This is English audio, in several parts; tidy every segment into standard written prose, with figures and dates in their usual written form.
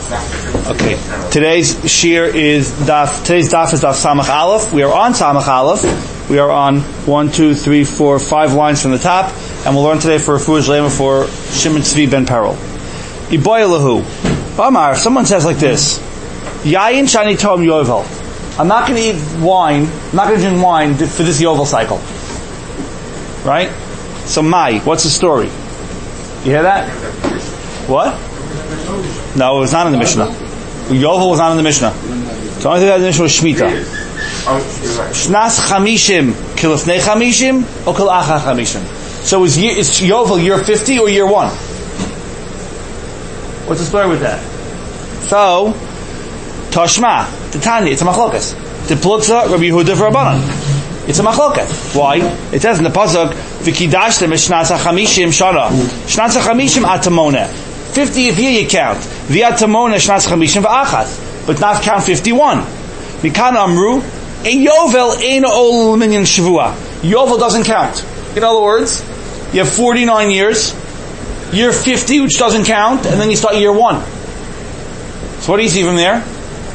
Okay. Today's daf is daf Samach Aleph. We are on Samach Aleph. We are on 1, 2, 3, 4, 5 lines from the top, and we'll learn today for Refuah Shlema for Shimon Tzvi ben Perel. Iboy lahu. Amar, if someone says like this, Yayin shani tom yovel. I'm not going to eat wine, I'm not going to drink wine for this yovel cycle. Right? So Mai, what's the story? You hear that? What? No, it was not in the Mishnah. Yovel was not in the Mishnah. The only thing that in the Mishnah was Shemitah. Shnas chamishim kilifnei chamishim or kil acha chamishim. So is Yovel year 50 or year 1? What's the story with that? So, Tashma, the Tanya, it's a machlokas. The Pluksa, Rabbi Yehuda v'Rabbanan. It's a machlokas. Why? It says in the pasuk, "V'kidashtem Shnas chamishim shana." Shnas chamishim atamona. 50th year you count. V'atamona Shnas chamishim v'achas, but not count 51. Mikan amru, a Yovel ain't ol minyan shavua. Yovel doesn't count. In other words, you have 49 years, year 50, which doesn't count, and then you start year 1. So what do you see from there?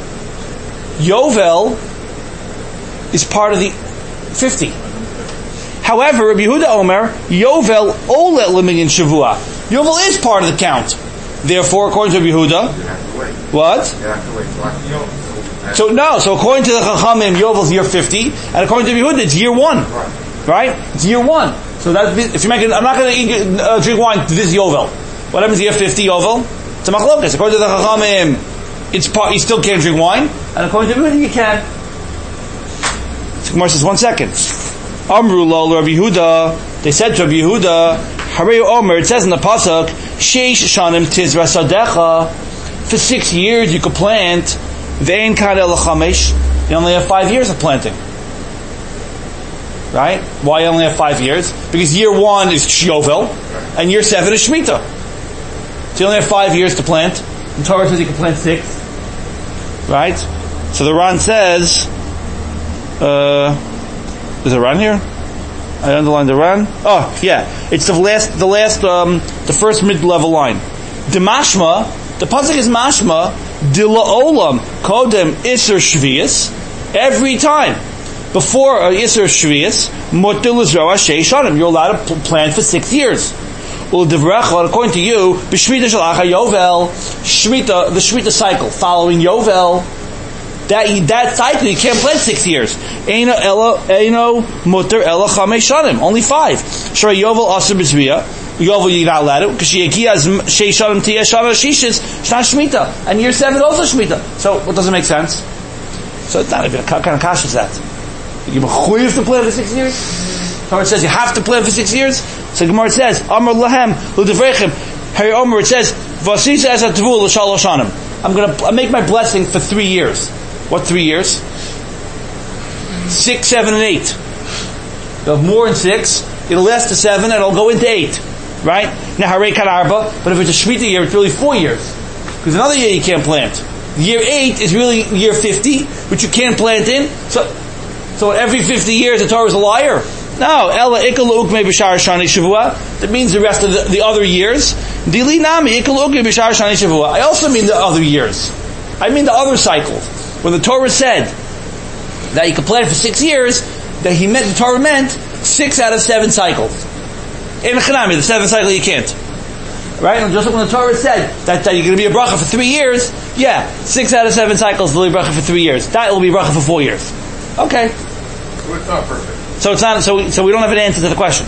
Yovel is part of the 50. However, Rabbi Yehuda Omer, Yovel olet l'minyan shavua. Yovel is part of the count. Therefore, according to Rabbi Yehuda, what? So according to the Chachamim, Yovel is year 50, and according to Rabbi Yehuda, it's year 1. Right? It's year 1. So that if you make it, I'm not going to drink wine to this Yovel. What happens year 50 Yovel? It's a machlokas. According to the Chachamim, it's part. You still can't drink wine, and according to Rabbi Yehuda, you can. So Gemara says, 1 second. Amru lo Rabbi Yehuda. They said to Rabbi Yehuda, Harei Omer. It says in the pasuk, Sheish shanim tizra sadecha. For 6 years you could plant. Ve'en kadeh lechamesh. You only have 5 years of planting. Right? Why you only have 5 years? Because year 1 is Yovel, and year 7 is Shemitah. So you only have 5 years to plant. The Torah says you can plant 6. Right? So the Ran says, is it Ran here? I underlined the Ran. Oh, yeah. It's the first mid-level line. The Mashma, the pasuk is Mashma, Dila Olam, Kodem Isser Shvius, every time. Before Isser Shvius, Motil Israel Shei Shanim, you're allowed to plant for 6 years. According to you, B'Shmita Shalacha Yovel, Shmita, the Shmita cycle, following Yovel, that cycle you can't plant 6 years. Eino Mutter Ela Chamesh Shanim, only 5. Shra Yovel Aser B'Zriya, Yovel you're not allowed to, because Sheikiyaz Shei Shanim Tiyah Shana Shishis, Shna Shmita, and year 7 also Shmita. So, what doesn't make sense? So it's not even a kind of kash is that. You have to plant for 6 years? Torah says you have to plant for 6 years? So Gemara says, Amar Lahem, Ludevrechem, Harei Omer, it says, Vasisa as a Tavul L'Shalosh Shanim. I'm going to make my blessing for 3 years. What 3 years? 6, 7, and 8. You'll have more than 6, it'll last to 7, and it'll go into 8. Right? Now, Harei Kad Arba, but if it's a Shemitah year, it's really 4 years. Because another year you can't plant. Year 8 is really year 50, which you can't plant in. So every 50 years the Torah is a liar? No. Ella Ikalu Ukme B'Shar Shani Shavua. That means the rest of the other years. Dili Nami Ikalu Ukme B'Shar Shani Shavua. I also mean the other years. I mean the other cycles. When the Torah said that you could plant for 6 years, the Torah meant 6 out of 7 cycles. In Chanami, the 7th cycle you can't. Right? And just like when the Torah said that you're going to be a bracha for 3 years, 6 out of 7 cycles will be bracha for 3 years. That will be bracha for 4 years. Okay. So it's not perfect. So it's not. So we don't have an answer to the question.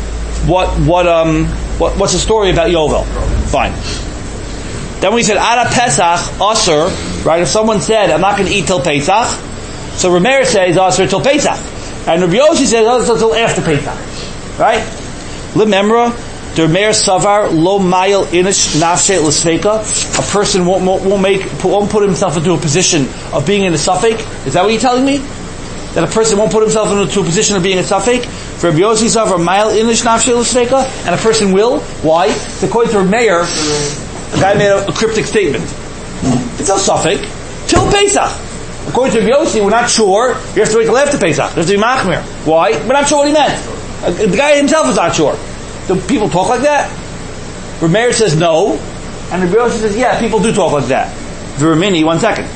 What's the story about Yovel? Fine. Then we said Ada Pesach Asur. Right? If someone said I'm not going to eat till Pesach, so Rameir says Asur till Pesach, and Rabbi Yossi says Asur till after Pesach. Right? Lememra. Der Meir Savar Lo Mayel Inish Nafshe L'Sveika. A person won't put himself into a position of being in a suffix. Is that what you're telling me? That a person won't put himself into a position of being a suffix? For Rabbi Yossi Savar Mayel Inish Nafshe L'Sveika, and a person will. Why? According to Meir, a guy made a cryptic statement. It's no suffix till Pesach. According to Rabbi Yossi, we're not sure. You have to wait till after Pesach. You have to be machmir. Why? We're not sure what he meant. The guy himself is not sure. Do people talk like that? Rameir says no, and Rabbi Yossi says, yeah, people do talk like that. Viramini, 1 second.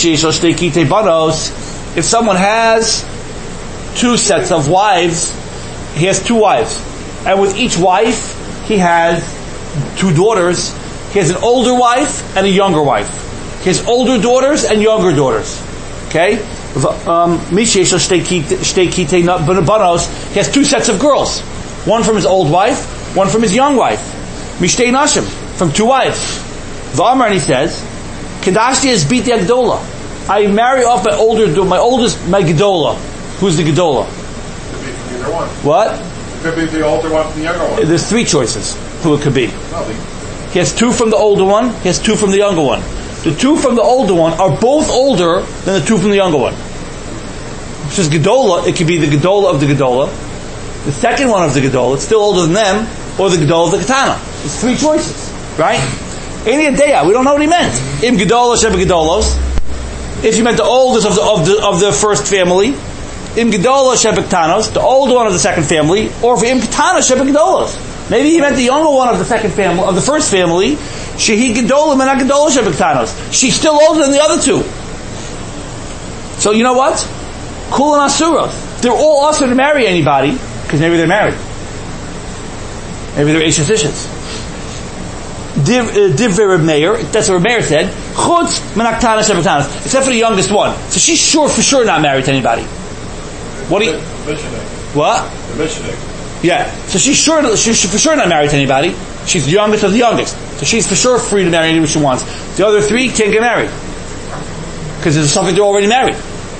If someone has 2 sets of wives, he has 2 wives. And with each wife, he has 2 daughters. He has an older wife and a younger wife. He has older daughters and younger daughters. Okay? He has 2 sets of girls. One from his old wife, one from his young wife. Mishtei nashim, from 2 wives. V'amar, and he says, Kedashti is biti agdola. I marry off my oldest, my gedola. Who's the gedola? Could be from either one. What? It could be the older one from the younger one. There's 3 choices who it could be. Nothing. He has 2 from the older one, he has 2 from the younger one. The 2 from the older one are both older than the 2 from the younger one. Which is gedola, it could be the gedola of the gedola. The second one of the gedola, it's still older than them, or the gedola of the katana. It's 3 choices, right? Any idea? We don't know what he meant. Im gedola sheba gedolos. If he meant the oldest of the first family, im gedola sheba katanos, the older one of the second family, or for im katana sheba gedolos. Maybe he meant the younger one of the second family, of the first family. Shehi gedola mena gedola sheba katanos. She's still older than the other 2. So you know what? Kulan asuros. They're all also to marry anybody because maybe they're married. Maybe they're Eishes Ishes. Div Reb Meir, that's what Reb Meir said. Chutz menaktanas shebektanas, except for the youngest one. So she's for sure not married to anybody. What do you? What? The Mishnah. Yeah. So she's for sure not married to anybody. She's the youngest of the youngest. So she's for sure free to marry anyone she wants. The other 3 can't get married because there's something they're already married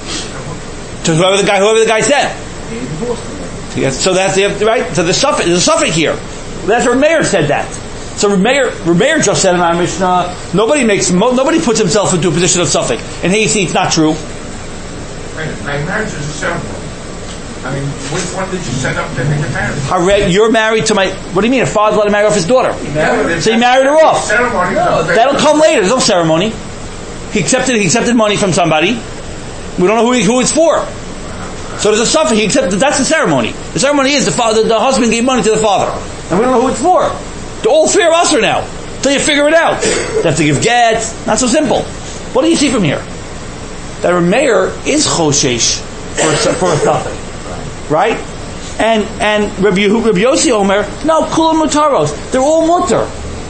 to whoever the guy said. Yes, so that's the right. So there's a suffix here. That's Reb Meir said that. So Reb Meir just said in our Mishnah, nobody puts himself into a position of suffix. And here you see it's not true. My marriage is a ceremony. I mean, which one did you set up to make a marriage? You're married to my. What do you mean? A father's allowed to marry off his daughter. So he married her off. Ceremony. No, that'll come later. There's no ceremony. He accepted money from somebody. We don't know who it's for. So there's a suffix. He accepted. That's the ceremony. The ceremony is the husband gave money to the father, and we don't know who it's for. All 3 of us are now. Until you figure it out. You have to give get. Not so simple. What do you see from here? That Reb Meir is choshesh for a suffix. Right? And Rabbi Yossi Omer, no, kulam mutaros. They're all mutar.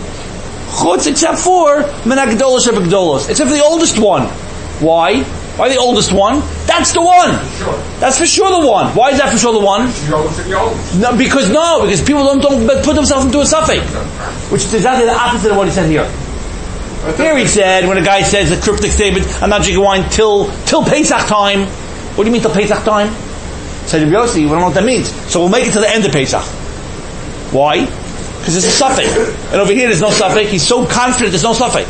Chutz except for menagdolos shebegdolos. Except for the oldest one. Why? Why the oldest one? That's the one. Sure. That's for sure the one. Why is that for sure the one? No, because people don't put themselves into a suffix. Which is exactly the opposite of what he said here. Here he said, when a guy says a cryptic statement, I'm not drinking wine till Pesach time. What do you mean till Pesach time? Said Rabbi Yossi, we don't know what that means. So we'll make it to the end of Pesach. Why? Because it's a suffix. And over here there's no suffix. He's so confident there's no suffix.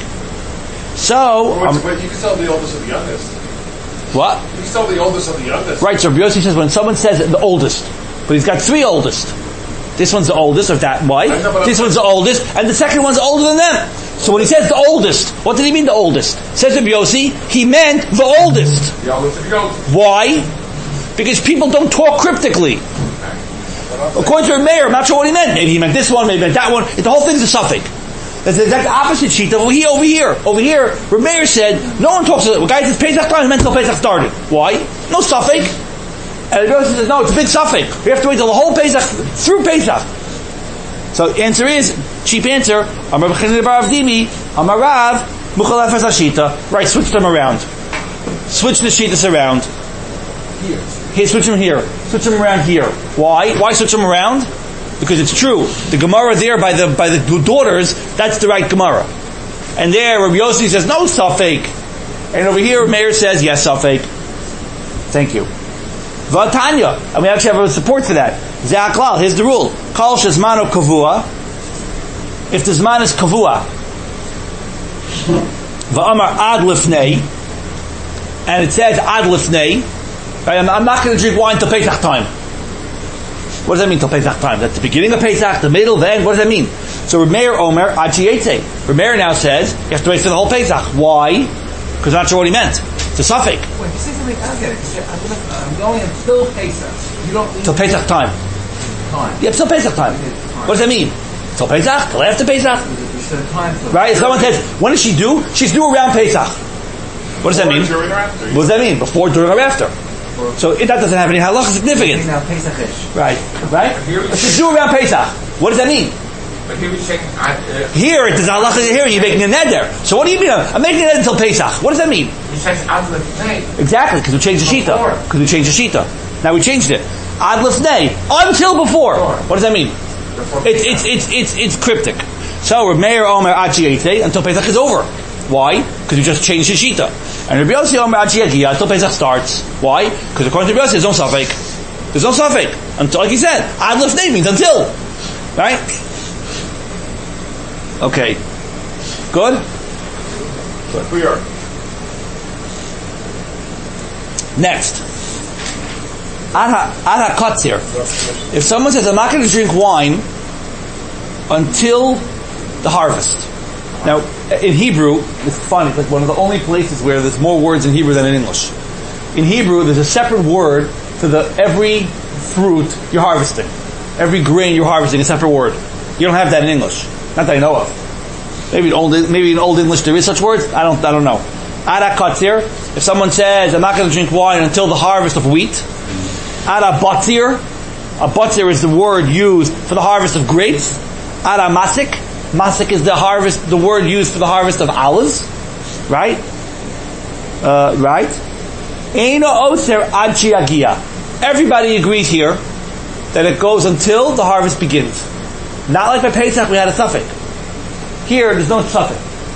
So... But you can tell the oldest of the youngest. What? You can tell the oldest of the youngest. Right, so Rabbi Yossi says when someone says the oldest, but he's got 3 oldest. This one's the oldest of that wife. This one's the oldest, and the second one's older than them. So when he says the oldest, what did he mean the oldest? Says Rabbi Yossi, he meant the oldest. The oldest of the oldest. Why? Because people don't talk cryptically. According to Reb Meir, I'm not sure what he meant. Maybe he meant this one, maybe he meant that one. The whole thing's a suffix. That's the exact opposite sheet of over here. Over here, Reb Meir said, no one talks to it. Guys, it's Pesach time, it meant till Pesach started. Why? No suffix. And Reb Meir says, no, it's a big suffix. We have to wait till the whole Pesach, through Pesach. So the answer is, cheap answer, Amar B'chinei bar Avdimi, Amar Rav, Muchal Efes Hashita. Right, switch them around. Switch the sheetas around. Here, switch them here. Switch them around here. Why? Why switch them around? Because it's true. The Gemara there by the daughters, that's the right Gemara. And there, Rabbi Yossi says, no suffix. And over here, Meir says, yes, suffix. Thank you. Vatanya. And we actually have a support for that. Ze'aklal. Here's the rule. Kol shezmano kavua. If the zman is kavua. Va'amar ad lifnei. And it says ad lifnei. Right, I'm not going to drink wine till Pesach time. What does that mean till Pesach time? That's the beginning of Pesach, the middle, the end. What does that mean? So Reb Meir Omer ad sheyetze. Reb Meir now says you have to wait for the whole Pesach. Why? Because I'm not sure what he meant. It's a suffix. Wait, you say something, I don't get it. I'm going until Pesach. You don't leave till Pesach time. Time. Yeah, till Pesach time. What does that mean? Till Pesach? Till after Pesach? Right? If someone says, when is she due? She's due around Pesach. What does that mean? During or after? What does that mean? Before, during, or after? So that doesn't have any halacha significance. Right? She's due around Pesach. What does that mean? But here we're saying... Here, it is halacha here, you're making a neder. So what do you mean? I'm making a neder until Pesach. What does that mean? He says ad lefnei. Exactly, because we changed the shita. Because we changed the shita. Now we changed it. Ad lefnei. Until before. What does that mean? It's cryptic. So Meir Omer Achi until Pesach is over. Why? Because we just changed the shita. And Rabbi Yossi Omer Achi Yagia until Pesach starts. Why? Because according to Rabbi Yossi, there's no suffix. There's no suffix. Until, like he said, ad lefnei means until. Right? Okay. Good? We are. Next. Ad ha-katzir. If someone says, I'm not going to drink wine until the harvest. Now, in Hebrew, it's funny, it's like one of the only places where there's more words in Hebrew than in English. In Hebrew, there's a separate word for every fruit you're harvesting. Every grain you're harvesting, a separate word. You don't have that in English. Not that I know of. Maybe in Old English there is such words. I don't know. Ad ha-katzir. If someone says, I'm not going to drink wine until the harvest of wheat. Ad ha-batzir. A batzir is the word used for the harvest of grapes. Ad ha-masik. Masik is the word used for the harvest of olives. Right? Right? Eino oser ad shiagia. Everybody agrees here that it goes until the harvest begins. Not like by Pesach we had a suffix. Here there's no suffix.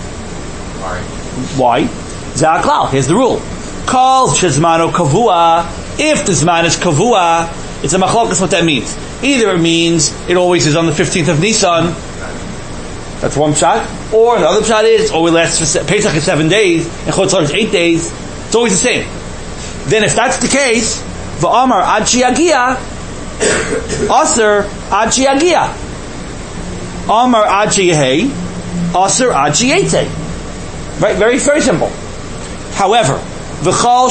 Why? Zaklal. Here's the rule. Kol shezmano kavua. If the zman is kavua, it's a machlokas what that means. Either it means it always is on the 15th of Nisan. That's one shot. Or the other shot is always lasts for Pesach is 7 days and Chutz La'aretz is 8 days. It's always the same. Then if that's the case, v'amar ad shiagia, aser ad shiagia. Amar ad shiyehei, aser ad shiyetei. Right? Very, very simple. However, v'chal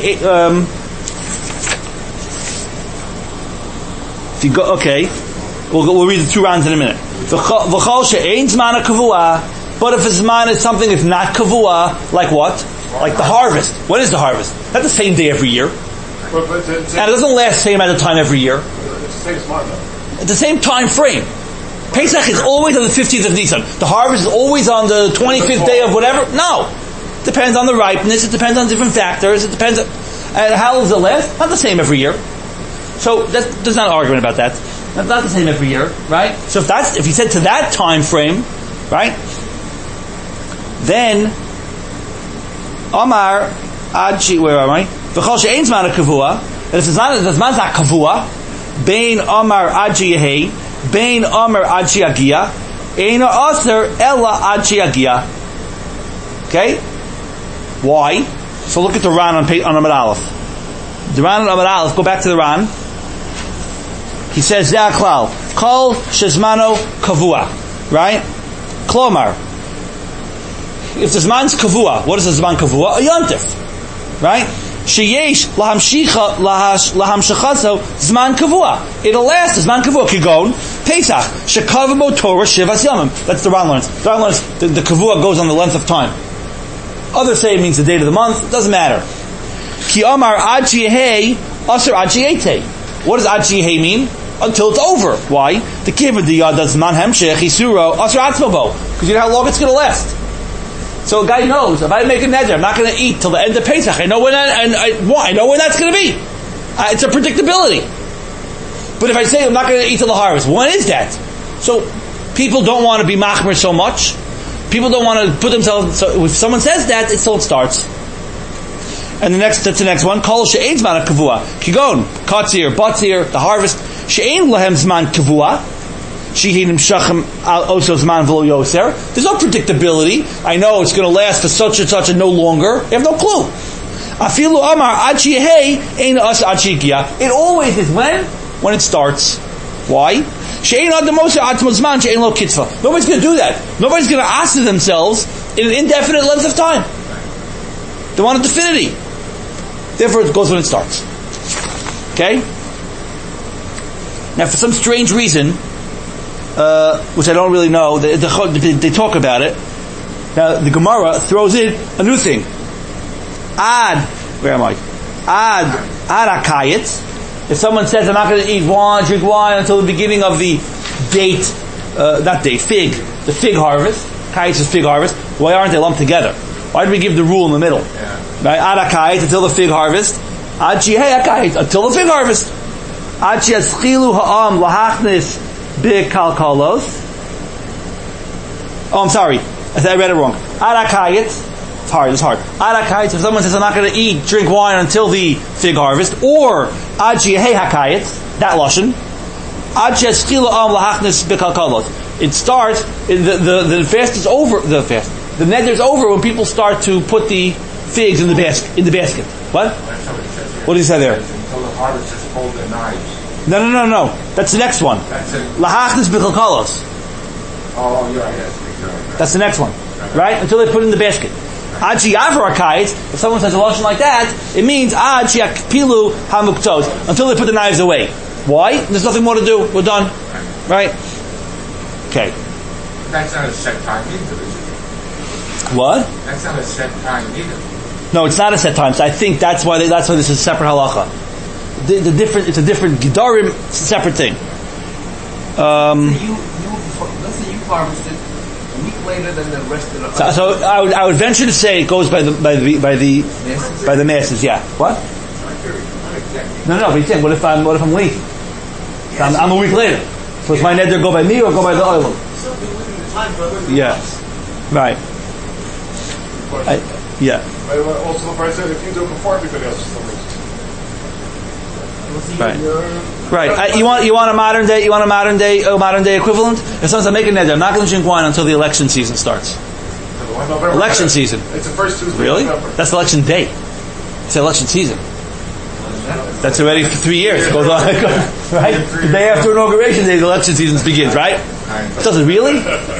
okay, we'll read the 2 rounds in a minute. V'chal she'ein zman kavua, but if a zman is something that's not kavua, like what? Like the harvest. When is the harvest? Not the same day every year. And it doesn't last the same amount of time every year. It's the same zman though. It's the same time frame. Pesach is always on the 15th of Nisan. The harvest is always on the 25th day of whatever. No. It depends on the ripeness. It depends on different factors. It depends on... And how long does it last? Not the same every year. So there's not an argument about that. Not the same every year, right? So if you said to that time frame, right? Then Amar Adchi, where am I? V'chol she'ein zman kavua. That if the zman's not kavua, bein Amar Adchi Yehei, bein Amar Adchi Agia, eino aser ella Adchi Agia. Okay? Why? So look at the Ran on Amud Aleph. The Ran on Amud Aleph. Go back to the Ran. He says, Zeh klal, kol shezmano kavua, right? Klomar. If the zman's kavua, what is the zman kavua? A yontif, right? Sheyesh lahamshachaso zman kavua. It'll last. Zman kavua kigon Pesach shekavamo Torah shivas yamim. That's the Ran learns. The Ran learns the kavua goes on the length of time. Others say it means the date of the month. It doesn't matter. Ki amar ad shiyehei aser ad shiyetei. What does ad shiyehei mean? Until it's over. Why? The kibbutz does man hemshech isuro aser atzmavo, because you know how long it's going to last. So a guy knows if I make a neder, I'm not going to eat till the end of Pesach. I know when I know when that's going to be. It's a predictability. But if I say I'm not going to eat till the harvest, when is that? So people don't want to be machmer so much. People don't want to put themselves. So if someone says that, it still starts. And that's the next one. Kol she'ein zman kavua. Kigon, katzir, batzir, the harvest. She'ein lahem zman kavua. She'ein shachem oso zman v'lo yoser. There's no predictability. I know it's going to last for such and such and no longer. You have no clue. Afilu amar ad sheyehei ein as ad sheyigia. It always is when it starts. Why? She'ein adam oser ad zman she'ein lo kitzva. Nobody's going to do that. Nobody's going to ask themselves in an indefinite length of time. They want a definity. Therefore, it goes when it starts. Okay? Now, for some strange reason, which I don't really know. They talk about it. Now the Gemara throws in a new thing. Where am I? Ad akayitz. If someone says, I'm not going to drink wine until the beginning of the fig, the fig harvest. Kayitz is fig harvest. Why aren't they lumped together? Why do we give the rule in the middle? Right? Ad akayitz until the fig harvest. Ad shihei akayitz until the fig harvest. Ad sheyaschchilu ha'am lahachnis bikalkalos. Oh, I'm sorry. I read it wrong. Ad akayitz. It's hard. Ad hakayitz, if someone says, I'm not going to drink wine until the fig harvest, or ad shehei hakayitz, that lashon, ad sheyaschchilu ha'am lahachnis bikalkalos. It starts, the fast is over, the neder is over when people start to put the figs in the basket. What? What did he say there? Until the harvest is pulled the knives. No. That's the next one. That's it. Lahachnis bikalkalos. Oh, yes. That's the next one. Right? Until they put it in the basket. Ad she'yavor hakayitz, if someone says a lashon like that, it means ad she'akpilu hamuktos, until they put the knives away. Why? There's nothing more to do. We're done. Right? Okay. That's not a set time either, is it? What? That's not a set time either. No, it's not a set time. So I think that's why this is a separate halacha. It's a different gedarim, it's a separate thing. Let's say you harvested a week later than the rest of the. So I would venture to say it goes by the masses. Yeah. What? No. But you think, what if I'm late? So I'm a week later. So is my neder go by me or go by the oil? Yeah. Right. Yeah. Also, the price said if you do it before, we could ask for some reason. Right. You want a modern day equivalent? If someone's making neder, I'm not going to drink wine until the election season starts. Election season. It's the first Tuesday. Really? That's election day. It's election season. That's already for 3 years. It goes on, right? The day after inauguration day, the election season begins, right? Doesn't really.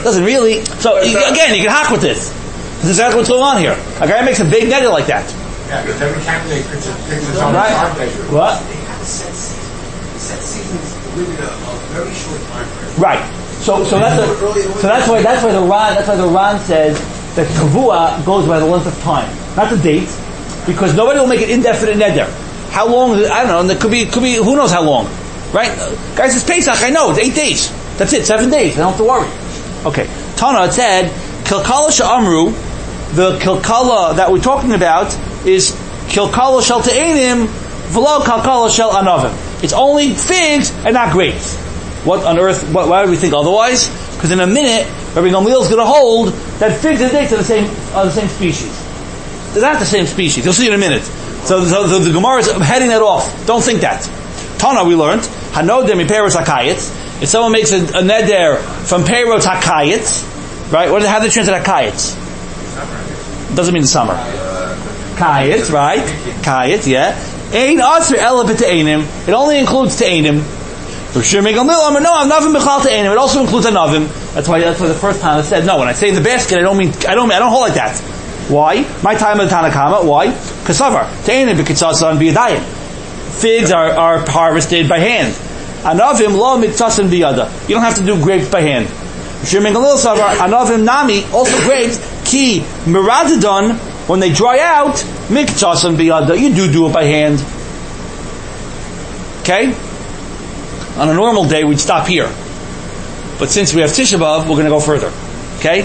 So again, you can hack with this. This is exactly what's going on here. A guy makes a big neder like that. Yeah, because every candidate picks his own Right. start date. What? They have a set season. The set season is within a very short time frame. Right. So that's why the Ran says that kavua goes by the length of time, not the date, because nobody will make an indefinite neder. How long? I don't know. And it could be. Who knows how long? Right? Guys, it's Pesach. I know. It's 8 days. That's it. 7 days. I don't have to worry. Okay. Tana, it said kilkala she'amru. The kilkala that we're talking about is kilkala shel te'enim v'lo kilkala shel anavim. It's only figs and not grapes. What on earth? Why do we think otherwise? Because in a minute, Rabbi Gamliel is going to hold that figs and dates are the same species. They're not the same species. You'll see in a minute. So the Gemara is heading that off. Don't think that. Tana, we learned hanodem miperos hakayitz. If someone makes a neder from peros hakayitz, right? How do they translate hakayitz? Doesn't mean the summer. Kayitz, right? Kayitz, yeah. Ein asr ela b'te'enim. It only includes te'enim. For sure, make a little. No, I'm navim b'chal te'enim. It also includes a navim. That's why the first time I said no. When I say in the basket, I don't hold like that. Why? My time of the Tanakama. Why? Kasavar. Te'enim b'kitzasan b'yadayim. Figs are harvested by hand. Anavim lo mitzasan b'yada. You don't have to do grapes by hand. For sure, make a little savar. Anavim nami, also grapes. Ki miradadon. When they dry out, mikchasan biyada, you do it by hand. Okay? On a normal day, we'd stop here. But since we have Tisha B'Av, we're going to go further. Okay?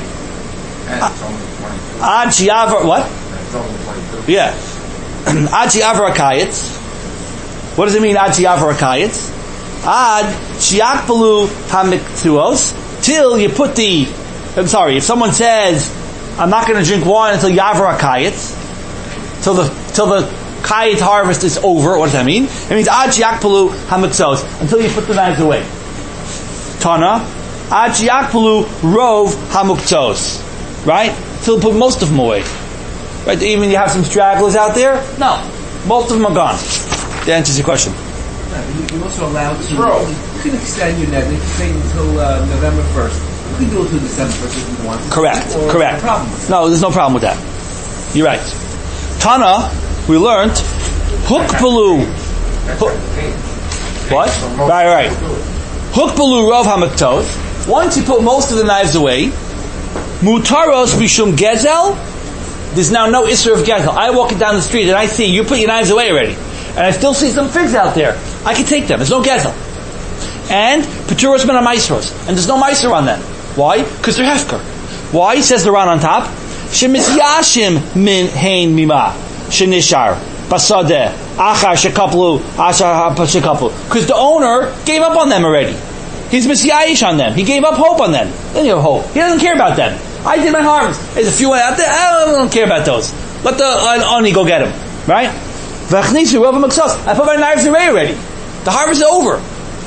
Ad shi'avar, what? Yeah. Ad shi'avar akayitz. What does it mean, ad shi'avar akayitz? Ad shi'akbalu hamiktuos. Till you put if someone says, I'm not going to drink wine until Yavra Kayitz, till the Kayitz harvest is over. What does that mean? It means Ad Yakpalu Hamitzos, until you put the knives away. Tana, Ad Yakpalu Rov Hamuktzos, right? Till you put most of them away. Right? Even you have some stragglers out there? No. Most of them are gone. That answers your question. You're also allowed to. You can extend your net. You can say until November 1st. You can do it until December 1st if you want. Correct. No, there's no problem with that. You're right. Tana, we learned Hukbalu. What? Right. Hukbalu Rov Hamiktos. once you put most of the knives away, mutaros bishum gezel, there's now no issur of gezel. I walk down the street and I see you put your knives away already, and I still see some figs out there. I can take them. There's no gezel. And Peturos min ha-maisros, and there's no meiser on them. Why? Because they're hefker. Why? Says the Ran on top. Shemisyashim min hein mima shenishar basadeh achar shekaplu achar shekaplu. Because the owner gave up on them already. He's misyayish on them. He gave up hope on them. Then you have hope. He doesn't care about them. I did my harvest. There's a few out there. I don't care about those. Let the oni go get them. Right? I put my knives away already. The harvest is over.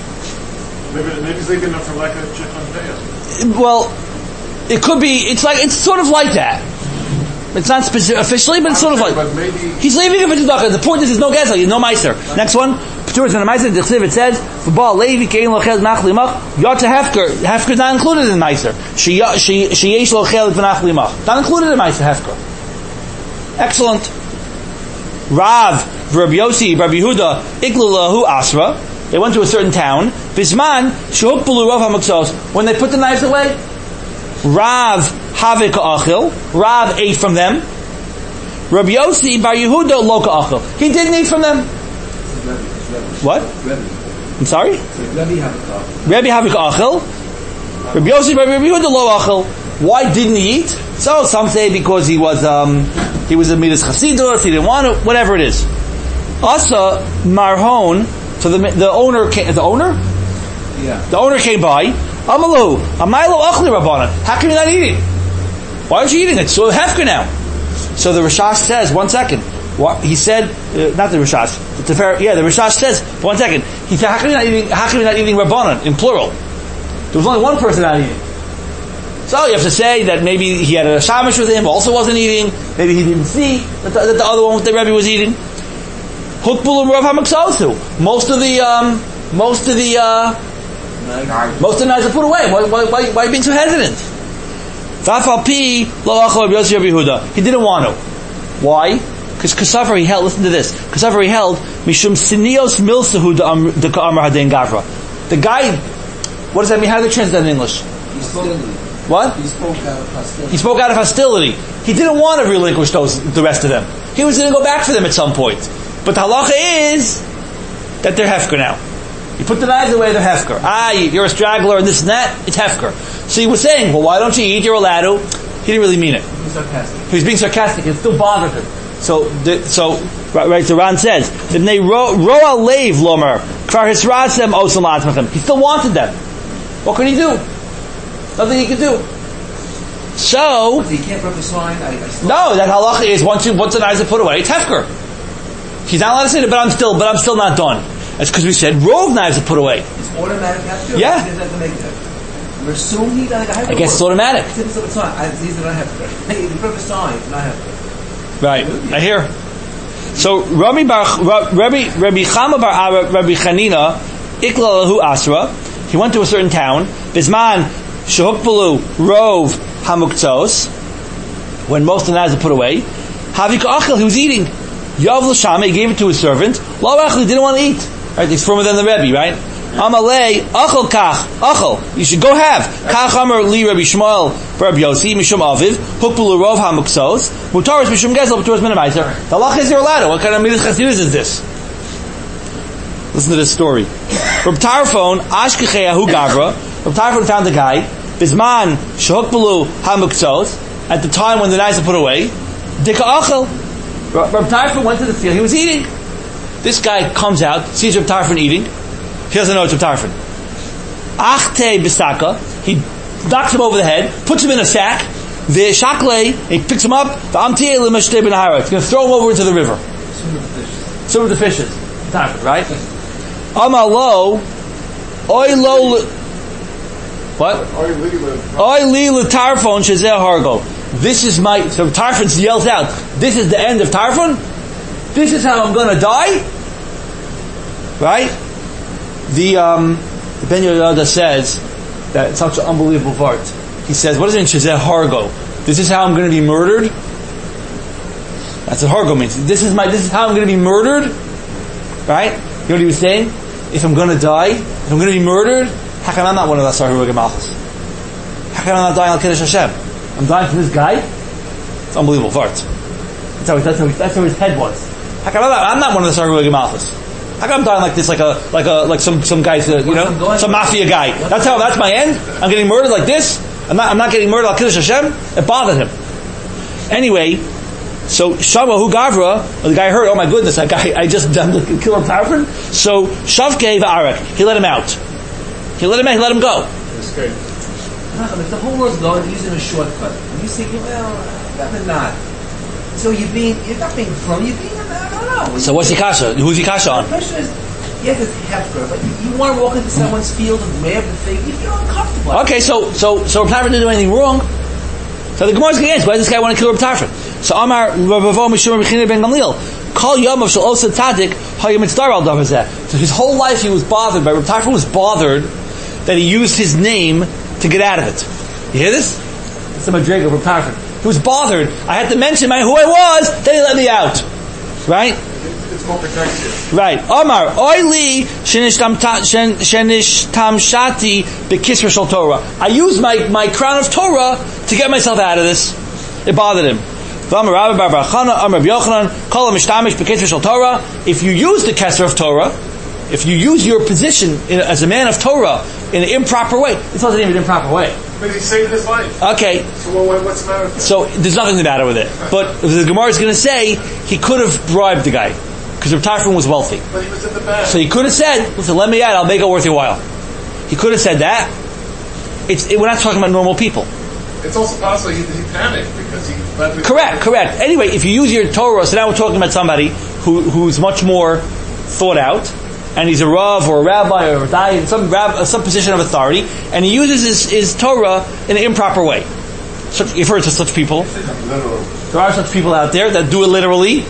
Maybe he's leaving them for like a chicken day. Well, it could be. It's sort of like that. It's not officially, but it's sort of like. But maybe he's leaving it for tzedakah. The point is, there's no gezel, no meiser. Next one, Peturos min ha-meiser. It says, "V'bal levi kein lochel nachlimach yotza hefker." Hefker is not included in meiser. She yesh lochel v'nachlimach. Not included in meiser hefker. Excellent. Rav, Rabbi Yossi, Rabbi Yehuda, Iklulahu Asra. They went to a certain town. Bisman shehukpulu rav ha-muksos. When they put the knives away, Rav havik achil. Rav ate from them. Rabbi Yossi bar Yehuda lo ka'achil. He didn't eat from them. What? I'm sorry. Rabbi havik achil. Rabbi Yossi bar Yehuda lo achil. Why didn't he eat? So some say because he was a midas chasidus. He didn't want it. Whatever it is. Asa marhon. So the owner came, the owner came by. Amalu, amaylo achli rabbanan. How come you're not eating? Why aren't you eating it? So hefker now. So the Rashash says, 1 second. What he said, not the Rashash. The Rashash says, 1 second. He said, how come you're not eating rabbanan in plural? There was only one person not eating. So you have to say that maybe he had a shamish with him, also wasn't eating. Maybe he didn't see that the other one with the Rebbe was eating. Hukbul Rav ha-muksosu. Most of the knives are put away. Why are you being so hesitant? He didn't want to. Why? Because Kasafar he held. Listen to this. Kasafar he held mishum sinios milsahu de ka'amar hadein gavra. The guy. What does that mean? How do they translate that in English? What? He spoke out of hostility. He spoke out of hostility. He didn't want to relinquish the rest of them. He was going to go back for them at some point. But the halacha is that they're hefker now. You put the knives away, they're hefker. You're a straggler and this and that, it's hefker. So he was saying, well, why don't you eat? You're allowed to. He didn't really mean it. He was being sarcastic. It still bothered him. So the Ran says, roa leiv lomer kvar hisrasem osam latzmachem. He still wanted them. What could he do? Nothing he could do. So he can't rub a sign. No, that halacha is once the knives are put away, it's hefker. He's not allowed to say it, but I'm still not done. That's because we said rove knives are put away. It's automatic hefker. Yeah. We're assuming that I guess it's automatic. These are not hefker. You rub a sign, not hefker. Right. I hear. So Rabbi Chama bar Rabbi Chanina ikla lahu asra. He went to a certain town. Bisman shehukpulu rove hamuktzos. When most of the knives are put away, havik achil. He was eating. Yav l'shama. He gave it to his servant. Lo achli. Didn't want to eat. Right. He's firmer than the Rebbe. Right. Amalei achol kach achol. You should go have kach amar li Rabbi Shmuel Rabbi Yossi mishum aviv hukpulu rov hamuksos mutaris mishum gezel b'turas min ha-meiser. The halach is you're allowed. What kind of midas chasidus is this? Listen to this story. Reb Tarfon ashkecheyahu gavra. Reb Tarfon found a guy bisman shehukpulu hamuksos at the time when the knives are put away. Dika achol. Reb Tarfon went to the field. He was eating. This guy comes out, sees Reb Tarfon eating. He doesn't know it's Reb Tarfon. Achte bisaka. He knocks him over the head, puts him in a sack. Ve'shakle. He picks him up. V'amtiye l'mashtei b'nahara. He's going to throw him over into the river. Swim with the fishes. Tarfon, right? Amalo. Oy lo. What? Oy li l'tarfon shezeh hargo. This is my. So Tarfon yells out. This is the end of Tarfon. This is how I'm going to die. Right? The Ben Yehoyada says that it's such an unbelievable part. He says, what does it mean, Shezeh Hargo? This is how I'm going to be murdered? That's what Hargo means. This is how I'm going to be murdered? Right? You know what he was saying? If I'm going to die, if I'm going to be murdered, how come I'm not one of the Asar Hurugim Malchus? how come I'm not dying al Kiddush Hashem? I'm dying from this guy? It's unbelievable. Vart. That's how his head was. How come I'm not one of the Sargul Malchus? How come I'm dying like this, like some guys, some mafia guy? That's my end? I'm getting murdered like this? I'm not getting murdered al Kiddush Hashem? It bothered him. Anyway, so Shama Hu Gavra, the guy heard, oh my goodness, that guy, I just done the kill of Tarfon. So Shavkei Va'arak, he let him out. He let him go. Escape. If the whole world's going, using a shortcut, and you're thinking, well, rather not. So you're not being from, you're being, I don't know. So what's the kasha? Who's the kasha on? The question is, yes, it's hefker, but you want to walk into someone's field and grab the thing, you feel uncomfortable. Okay, so Tarfon didn't do anything wrong. So the Gemara's going to answer, why does this guy want to kill Reb Tarfon? So Amar Rabavo Mishum Rechina ben Gamliel, Kol Yom of Shal Osa Tzadik Hayom Mitzdar Al Davazeh. So his whole life he was bothered by Reb Tarfon was bothered that he used his name to get out of it. You hear this? It's a madriga of Reb Tarfon. He was bothered. I had to mention who I was, then he let me out. Right? It's called protection. Right. Omar, Oili Shenishtam Shati Bekisra Shal Torah. I used my crown of Torah to get myself out of this. It bothered him. If you use the Kesser of Torah, if you use your position as a man of Torah in an improper way, this wasn't even an improper way. But he saved his life. Okay. So what's the matter with it? So there's nothing the matter with it. But the Gemara is going to say he could have bribed the guy because Reb Tarfon was wealthy. But he was in the bag. So he could have said, "Listen, let me out. I'll make it worth your while." He could have said that. We're not talking about normal people. It's also possible he panicked because he... Correct. Anyway, if you use your Torah, so now we're talking about somebody who's much more thought out, and he's a Rav or a Rabbi or a Dai in some position of authority, and he uses his Torah in an improper way. You've heard of such people. There are such people out there that do it literally.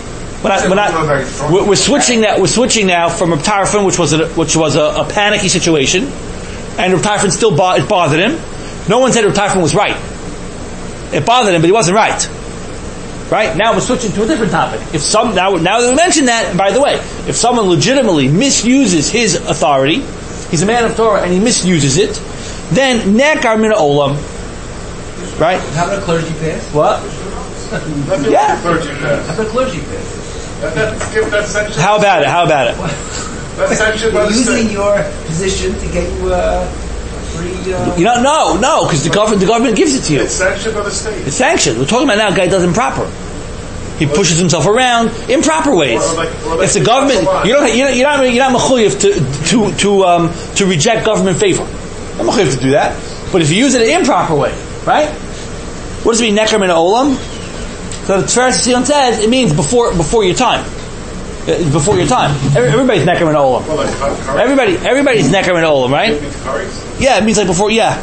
We're switching now from Reb Tarfon, which was a panicky situation, and Reb Tarfon still it bothered him. No one said Reb Tarfon was right. It bothered him, but he wasn't right. Right? Now we're switching to a different topic. Now that we mentioned that, and by the way, if someone legitimately misuses his authority, he's a man of Torah and he misuses it, then nekar min olam. Right? How about a clergy pass? What? Yeah. How about a clergy pass? That's How about it? That's sanctioned by the using state. your position to get you free. No, because the government gives it to you. It's sanctioned by the state. It's sanctioned. We're talking about now a guy does improper. He pushes himself around improper ways. Or If the government, you're not mechuyev to reject government favor. You're not mechuyev to do that. But if you use it in an improper way, right? What does it mean? Nekar min olam. So the Tiferes Sion says it means before your time. Before your time. Everybody's nekar min olam. Well, like Everybody's nekar min olam, right? Yeah, it means like before. Yeah.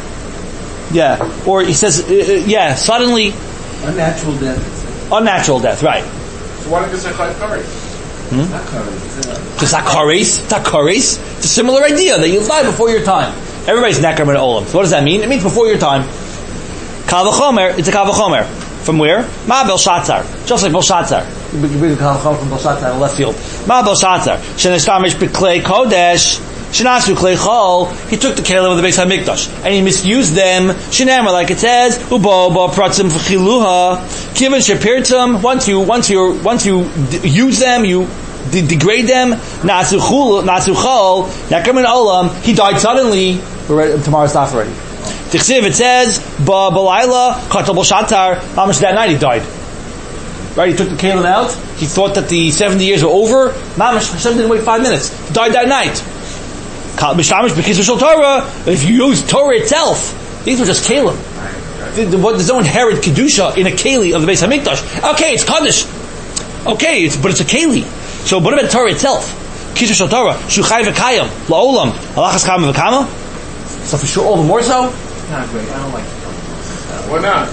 Or he says, suddenly. Unnatural death. Unnatural death, right? So why don't you say chayv kares? Not kares. It's not kares. It's a similar idea that you die before your time. Everybody's nekar min olam. So what does that mean? It means before your time. Kal v'chomer. It's a kal v'chomer. From where? Ma Belshazzar. Just like Belshazzar. You bring the kal v'chomer from Belshazzar in left field. Ma Belshazzar. Shenashtamish b'klei kodesh. Shenasu klei chol. He took the kelim of the Beis HaMikdash and he misused them. Shenamar, like it says, ubo ba pratzim v'chiluha. Kiven shepirtum. Once you use them, you degrade them. Nasu chol. Nekar min olam. He died suddenly. We're ready. Tomorrow's stuff already. Tichsiv, it says, Ba'alayla, Katal B'Shatar, Mamash, that night he died. Right, he took the kelim out, he thought that the 70 years were over, Mamash, Hashem didn't wait 5 minutes, he died that night. Mishamish, B'Kisr Torah, if you use Torah itself, these were just kelim. There's no inherent Kedusha in a keli of the Beis HaMikdash. Okay, it's Kaddish. Okay, but it's a keli. So what about Torah itself? Kisr Shal Torah, Shuchai V'Kayam, La'olam, Alachas Kama V'Kama? So for sure, all the more so? Not great. I don't like it. Why not?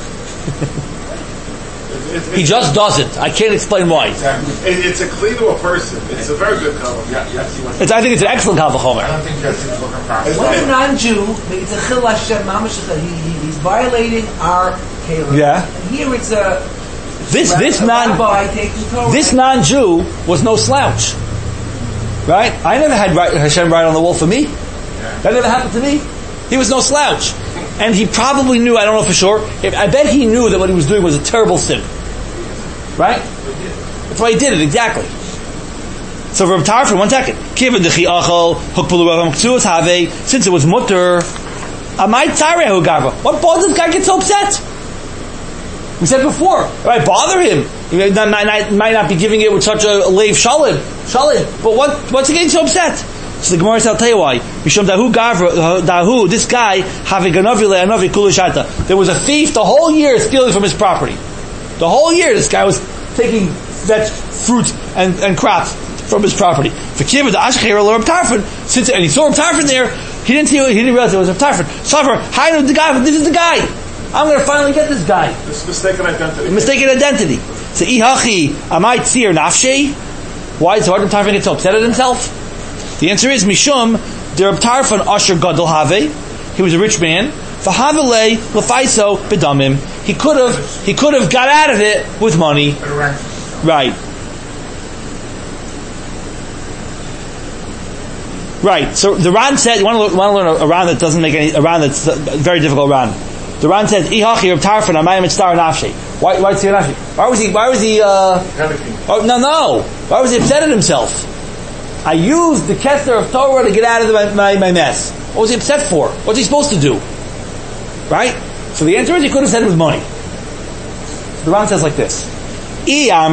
He just does it. I can't explain why. It's a kli to a person. It's a very good color. I think it's an excellent kal v'chomer. I don't think that's looking proper. When a non-Jew, it's a chil Hashem, he's violating our kelim. Yeah. And here it's a this non-Jew was no slouch. Right? I never had Hashem write on the wall for me. That never happened to me. He was no slouch. And he probably knew, I don't know for sure, I bet he knew that what he was doing was a terrible sin. Right? That's why he did it, exactly. So Reb Tarfon, 1 second. Since it was mutter, what bothered this guy get so upset? We said before, it might bother him. He might not be giving it with such a lave shalid. But what's he getting so upset? So the Gemara says, I'll tell you why. This guy, there was a thief the whole year stealing from his property. The whole year this guy was taking fruit and crops from his property. Since and he saw Reb Tarfon there, he didn't realize it was Reb Tarfon. This is the guy. I'm going to finally get this guy. This is mistaken identity. Mistaken identity. So ihachi amai tzir nafshei. Why did Reb Tarfon get so upset at himself? The answer is mishum the Reb Tarfon asher gadol have. He was a rich man. V'havele lefaiso bedamim. He could have got out of it with money. Right. Right. So the Ran said, you want to learn a Ran that doesn't make any, a Ran that's a very difficult Ran. The Ran says, Ihachi Reb Tarfon amayim etztar nafshei. Why tzir nafshei? Why was he Why was he upset at himself? I used the Kessler of Torah to get out of my mess. What was he upset for? What's he supposed to do? Right? So the answer is he could have said it with money. So the Ran says like this. If I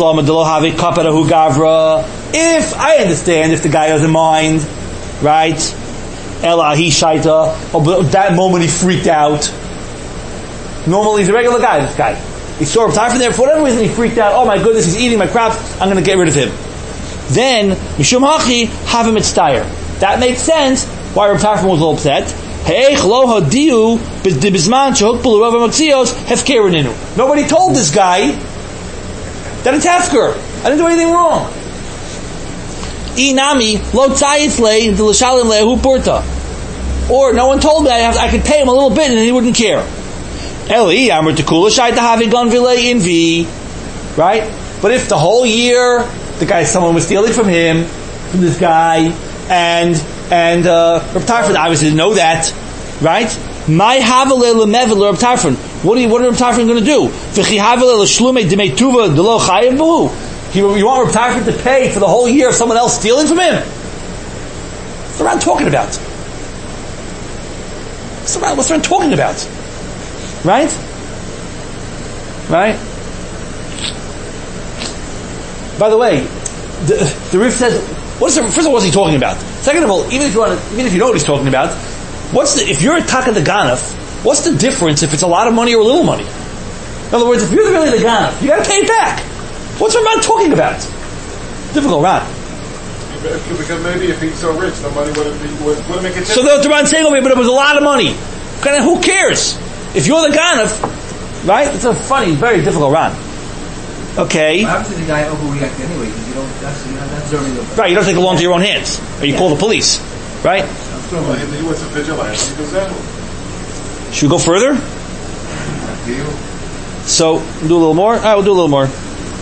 understand if the guy doesn't mind, right? Elahi shaita. But that moment he freaked out. Normally he's a regular guy, this guy. He saw Reb Tarfon there, for whatever reason he freaked out. Oh my goodness, he's eating my crops, I'm going to get rid of him. Then, Mishum Hachi, have him extire. That makes sense why Reb Tarfon was a little upset. Nobody told this guy that it's hefker. I didn't do anything wrong. Or no one told me I could pay him a little bit and he wouldn't care. Right? But if the whole year someone was stealing from him, from this guy, and Reb Tarfon obviously didn't know that, right? My havale lemevel Reb Tarfon. What are Reb Tarfon going to do? You want Reb Tarfon to pay for the whole year of someone else stealing from him? What's the Ran talking about? What's the Ran talking about? Right? Right? By the way, the Rif says, first of all, what's he talking about? Second of all, even if you know what he's talking about, if you're a Taka the Ganef, what's the difference if it's a lot of money or a little money? In other words, if you're really the Ganef, you got to pay it back. What's Ran talking about? Difficult, Ran. Because maybe if he's so rich, the money wouldn't make it. So the Ran saying over here, but it was a lot of money. Who cares? If you're the Ganef, right? It's a funny, very difficult Ran. Okay. What happens to the guy overreact anyway? Because you're not observing the... Right, you don't take the law into your own hands. Or you call the police. Right? Well, he was a vigilante. Should we go further? So, do a little more? Alright, we'll do a little more.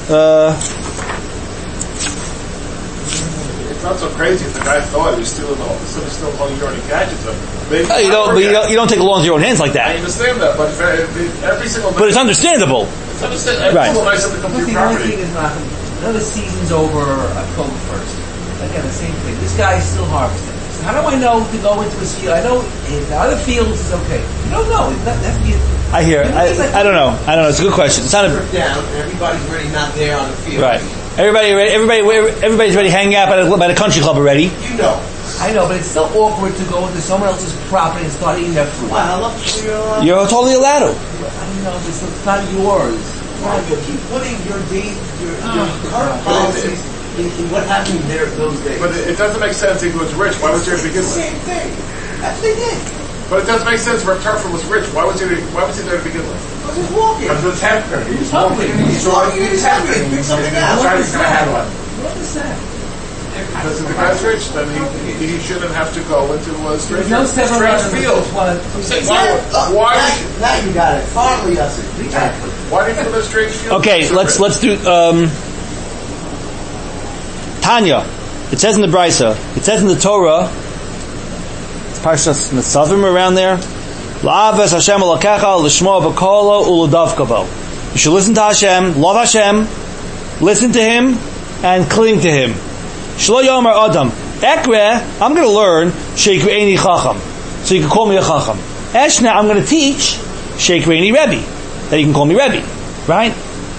It's not so crazy if the guy thought he was stealing still holding your own gadgets. You don't take the law into your own hands like that. I understand that, but every single... But it's understandable. It's understandable. Right. It's nice of the company property. Another season's over a coat first. Again, the same thing. This guy is still harvesting. So how do I know to go into his field? I know in the other fields is okay. You don't know. I hear. I don't know. It's a good question. It's not a... down. Everybody's already not there on the field. Right. Everybody's already hanging out by the country club already. You know. I know, but it's still awkward to go into someone else's property and start eating their fruit. Well, you're totally allowed to. I don't know, it's not yours. Well, you keep putting your current policies in what happened there those days. But it doesn't make sense if he was rich. Why was he there to begin with? Same thing. That's what they did. But it doesn't make sense if Reb Tarfon was rich. Why was he there to begin with? Because he's walking. Because it's hefker. He was hungry. He's walking. He's hungry. Pick something out. He's going to have one. What is that? Because if the guy's rich, then he shouldn't have to go into a strange field. Why? Now you got it. Finally, Yossi. Exactly. Why did you go to a strange field? Okay, let's do Tanya. It says in the Brisa. It says in the Torah. It's Parshas Nesavim around there. La'aves Hashem alakecha l'shmo b'kolo u'l'davka bo. You should listen to Hashem, love Hashem, listen to Him, and cling to Him. Shlo yomer adam. Ekre, I'm going to learn sheikreini chacham. So you can call me a chacham. Eshna, I'm going to teach sheikreini Rebbe. That you can call me Rebbe. Right?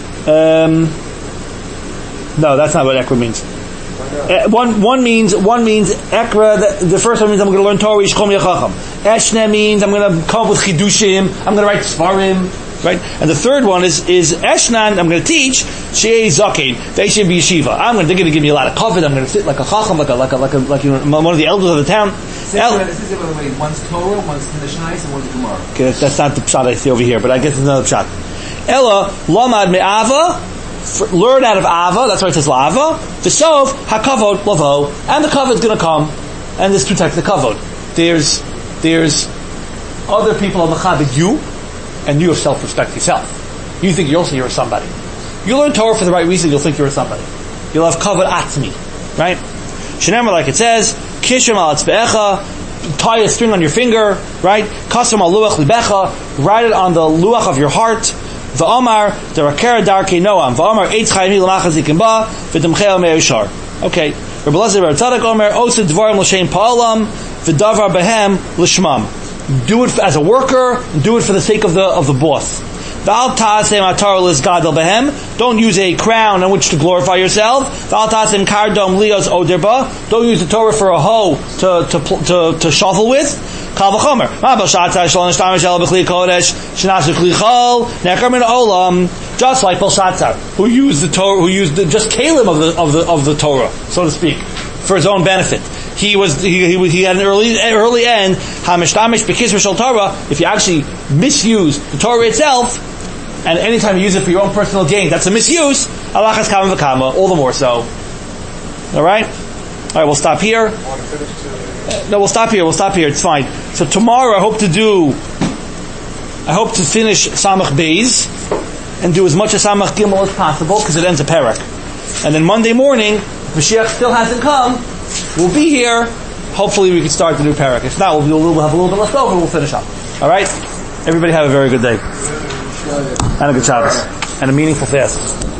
No, that's not what ekra means. One means ekra. The first one means I'm going to learn Torah. You should call me a chacham. Eshna means I'm going to come up with chidushim. I'm going to write svarim. Right? And the third one is Eshnan, I'm going to teach, Shei Zakein, they should be yeshiva. They're going to give me a lot of covet, I'm going to sit like a chacham, like one of the elders of the town. This is, by the way, one's Torah, one's Mishnayos, and one's Gemara. Okay, that's not the pshat I see over here, but I guess it's another pshat. Ella, Lamad Me'ava, learn out of Ava, that's why it says La'ava, V'sov, HaKavod, Lavo, and the kavod is going to come, and this protects the kavod. There's other people on the chabad, you, and you have self-respect yourself. You think you're somebody. You learn Torah for the right reason, you'll think you're somebody. You'll have kavod atzmi. Right? Shenemar, like it says, Kishem al atzbe'echa, tie a string on your finger, right? Kasam al luach libecha, write it on the luach of your heart. V'amar, derakera darkei noam. V'amar, eitz chayimi l'machazikim ba, v'demcheo me'ushar. Okay. Rabbi Elazar bar Tzadak omer, osid dvarim l'shem pa'alam, v'davar behem l'shmam. Do it as a worker, do it for the sake of the boss. Don't use a crown on which to glorify yourself. Don't use the Torah for a hoe to shuffle with. Just like Belshazzar, who used the Torah, just kalim of the Torah, so to speak, for his own benefit. He had an early end. If you actually misuse the Torah itself, and anytime you use it for your own personal gain, that's a misuse. Allah has kama v'kama, all the more so. All right, we'll stop here. No, we'll stop here. It's fine. So tomorrow, I hope to finish Samach Beis and do as much as Samach Gimel as possible because it ends a parak. And then Monday morning, if Mashiach still hasn't come, we'll be here. Hopefully we can start the new parak. If not, we'll have a little bit left over and we'll finish up. Alright? Everybody have a very good day. And a good Shabbos. And a meaningful fast.